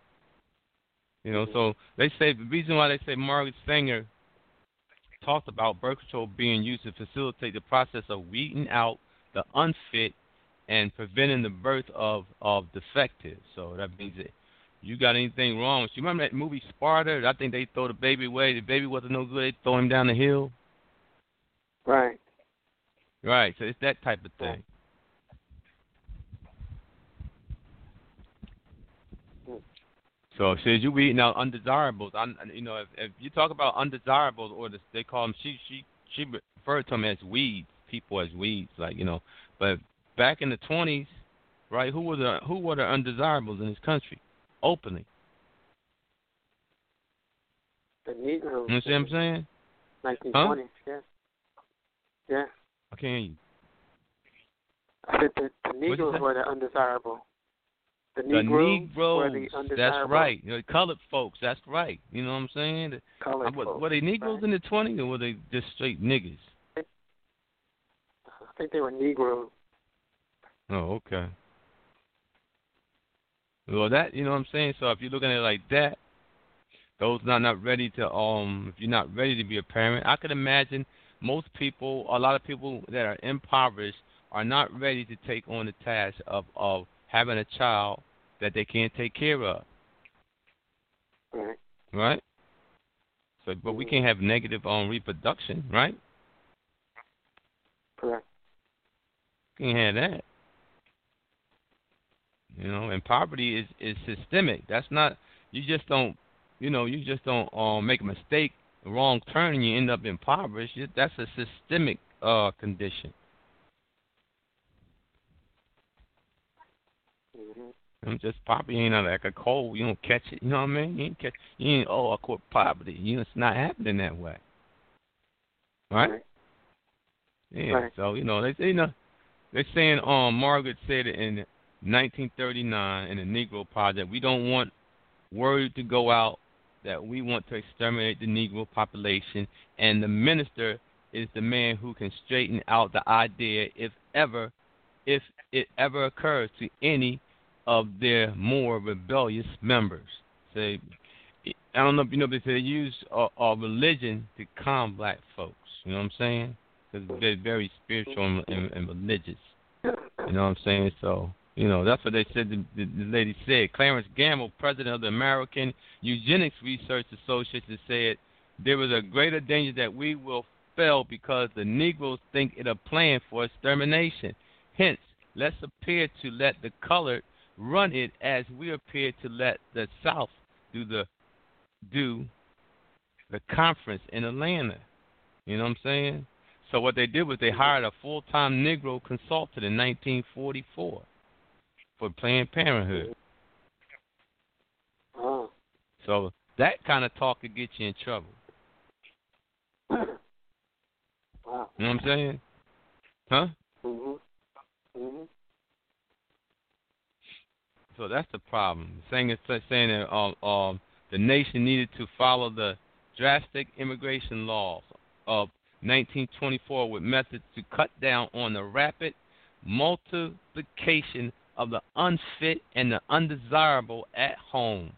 You know, mm-hmm. so they say the reason why they say Margaret Sanger talked about birth control being used to facilitate the process of weeding out the unfit and preventing the birth of of defectives. So that means that you got anything wrong. You remember that movie Sparta? I think they throw the baby away. The baby wasn't no good. They throw him down the hill. Right. Right. So it's that type of thing. Right. So says you eating out undesirables. I, you know, if, if you talk about undesirables, or the, they call them, she she she referred to them as weeds. People as weeds, like you know. But back in the twenties, right? Who were the who were the undesirables in this country? Openly. The Negroes. You know what I'm saying? nineteen twenties, huh? yeah. Yeah. I can't hear you. I said the, the Negroes were the undesirable. The Negroes, Negroes, the Negroes were the undesirable. That's right. You know, colored folks, that's right. You know what I'm saying? The, colored were, folks. Were they Negroes right. in the twenties, or were they just straight niggas? I think they were Negroes. Oh, okay. Well, that, you know what I'm saying? So if you're looking at it like that, those not not ready to, um, if you're not ready to be a parent, I could imagine most people, a lot of people that are impoverished are not ready to take on the task of, of having a child that they can't take care of. Right. Right? So, but we can't have negative on reproduction, right? Correct. Can't have that. You know, and poverty is, is systemic. That's not, you just don't, you know, you just don't um, make a mistake, a wrong turn, and you end up impoverished. That's a systemic uh, condition. Mm-hmm. I'm just poverty ain't like a cold. You don't catch it. You know what I mean? You ain't catch. You ain't oh I caught poverty. You know, it's not happening that way. Right? Right. Yeah. Right. So you know they you know they're saying um Margaret said it in nineteen thirty-nine in the Negro Project. We don't want word to go out that we want to exterminate the Negro population, and the minister is the man who can straighten out the idea if ever, if it ever occurs to any of their more rebellious members. Say, I don't know if you know, but they use a, a religion to calm black folks. You know what I'm saying? Because they're very spiritual and, and, and religious. You know what I'm saying? So, you know, that's what they said, the, the, the lady said. Clarence Gamble, president of the American Eugenics Research Association, said there is a greater danger that we will fail because the Negroes think it a plan for extermination. Hence, let's appear to let the colored run it as we appear to let the South do the do the conference in Atlanta. You know what I'm saying? So what they did was they hired a full-time Negro consultant in nineteen forty-four for Planned Parenthood. Oh. So that kind of talk could get you in trouble. Wow. You know what I'm saying? Huh? Mhm. Mhm. So that's the problem. Saying it's saying that um, um, the nation needed to follow the drastic immigration laws of nineteen twenty-four with methods to cut down on the rapid multiplication of the unfit and the undesirable at home.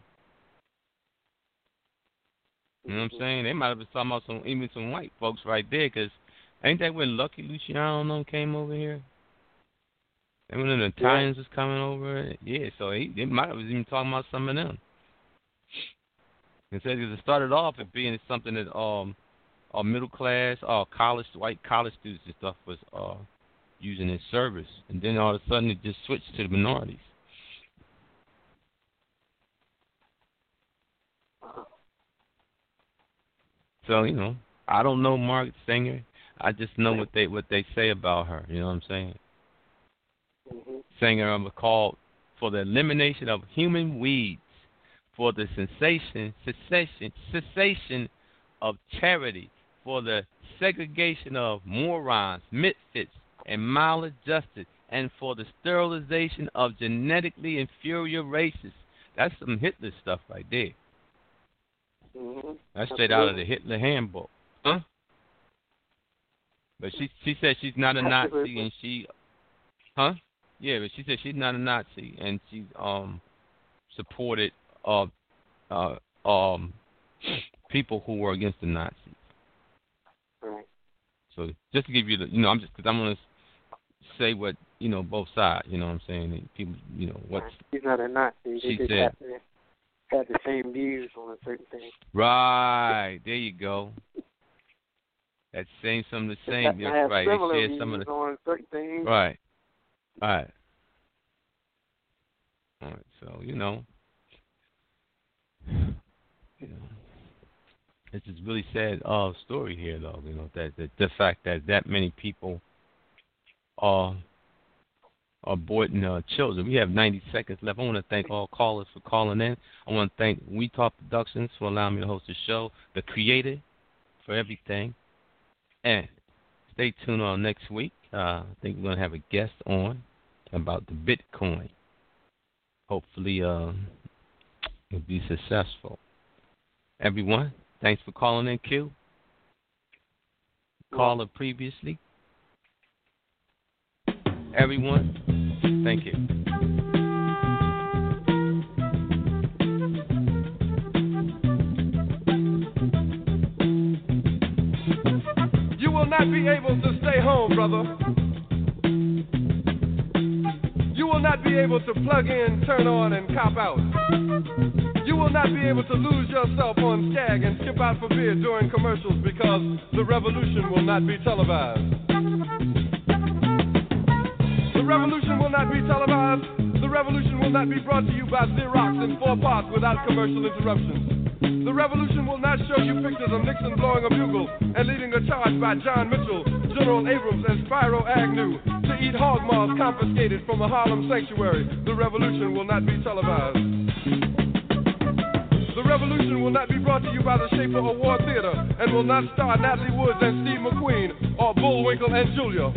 You know what I'm saying? They might have been talking about some, even some white folks right there, because ain't that when Lucky Luciano came over here? And when the Italians was coming over, yeah, so he, they might have been even talking about some of them. It said it started off as being something that um, uh, middle class, uh, college, white college students and stuff was uh, using in service, and then all of a sudden it just switched to the minorities. So you know, I don't know Margaret Sanger. I just know what they what they say about her. You know what I'm saying? Mm-hmm. Sanger um, called for the elimination of human weeds, for the cessation, cessation, cessation of charity, for the segregation of morons, misfits, and maladjusted, and for the sterilization of genetically inferior races. That's some Hitler stuff right there. Mm-hmm. That's straight out of the Hitler handbook, huh? But she she said she's not a Nazi, and she, huh? Yeah, but she said she's not a Nazi, and she um supported uh uh um people who were against the Nazis. Right. So just to give you the, you know, I'm just because I'm gonna say what you know both sides. You know what I'm saying? And people, you know what? She's not a Nazi. She they just said. Have, to have the same views on a certain thing. Right there, you go. That's saying some of the same. That's right. They share some of the on certain things. Right. Right. All right. So you know, you know, it's just really sad uh story here, though. You know that, that the fact that that many people are are aborting uh, children. We have ninety seconds left. I want to thank all callers for calling in. I want to thank We Talk Productions for allowing me to host the show. The Creator for everything. And stay tuned on next week. Uh, I think we're going to have a guest on about the Bitcoin. Hopefully uh, it'll be successful. Everyone, thanks for calling in, Q. Caller previously. Everyone, thank you. You will not be able to stay home, brother. You will not be able to plug in, turn on, and cop out. You will not be able to lose yourself on Skag and skip out for beer during commercials because the revolution will not be televised. The revolution will not be televised. The revolution will not be brought to you by Xerox in four parts without commercial interruptions. The revolution will not show you pictures of Nixon blowing a bugle and leading a charge by John Mitchell, General Abrams, and Spyro Agnew to eat hog maws confiscated from a Harlem sanctuary. The revolution will not be televised. The revolution will not be brought to you by the Schaefer Award Theater and will not star Natalie Woods and Steve McQueen or Bullwinkle and Julia.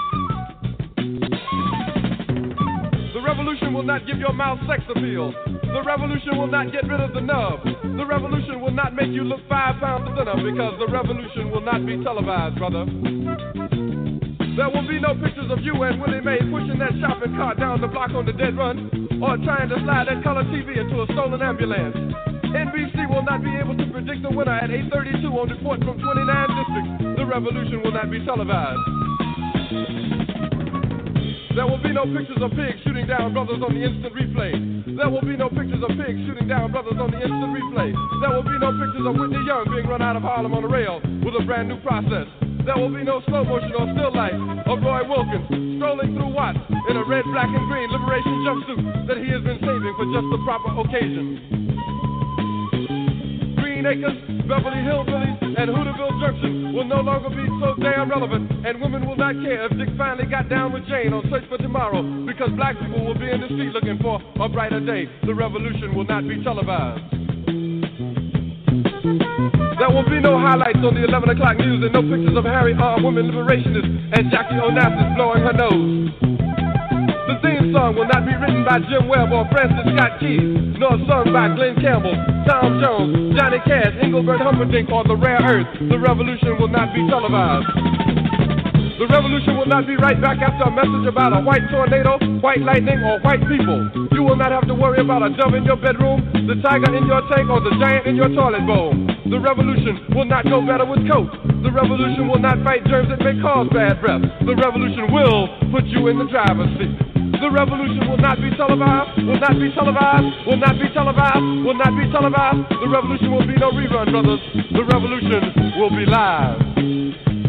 The revolution will not give your mouth sex appeal. The revolution will not get rid of the nub. The revolution will not make you look five pounds thinner, because the revolution will not be televised, brother. There will be no pictures of you and Willie Mae pushing that shopping cart down the block on the dead run, or trying to slide that color T V into a stolen ambulance. N B C will not be able to predict the winner at eight thirty-two on report from twenty-nine districts. The revolution will not be televised. There will be no pictures of pigs shooting down brothers on the instant replay. There will be no pictures of pigs shooting down brothers on the instant replay. There will be no pictures of Whitney Young being run out of Harlem on a rail with a brand new process. There will be no slow motion or still life of Roy Wilkins strolling through Watts in a red, black, and green liberation jumpsuit that he has been saving for just the proper occasion. Green Acres, Beverly Hillbillies, and Hooterville Junction will no longer be so damn relevant, and women will not care if Dick finally got down with Jane on Search for Tomorrow, because black people will be in the street looking for a brighter day. The revolution will not be televised. There will be no highlights on the eleven o'clock news and no pictures of Harry armed women liberationists and Jackie Onassis blowing her nose. The theme song will not be written by Jim Webb or Francis Scott Keys, nor sung by Glenn Campbell, Tom Jones, Johnny Cash, Engelbert Humperdinck, or The Rare Earth. The revolution will not be televised. The revolution will not be right back after a message about a white tornado, white lightning, or white people. You will not have to worry about a dove in your bedroom, the tiger in your tank, or the giant in your toilet bowl. The revolution will not go better with Coke. The revolution will not fight germs that may cause bad breath. The revolution will put you in the driver's seat. The revolution will not be televised, will not be televised, will not be televised, will not be televised. The revolution will be no rerun, brothers. The revolution will be live.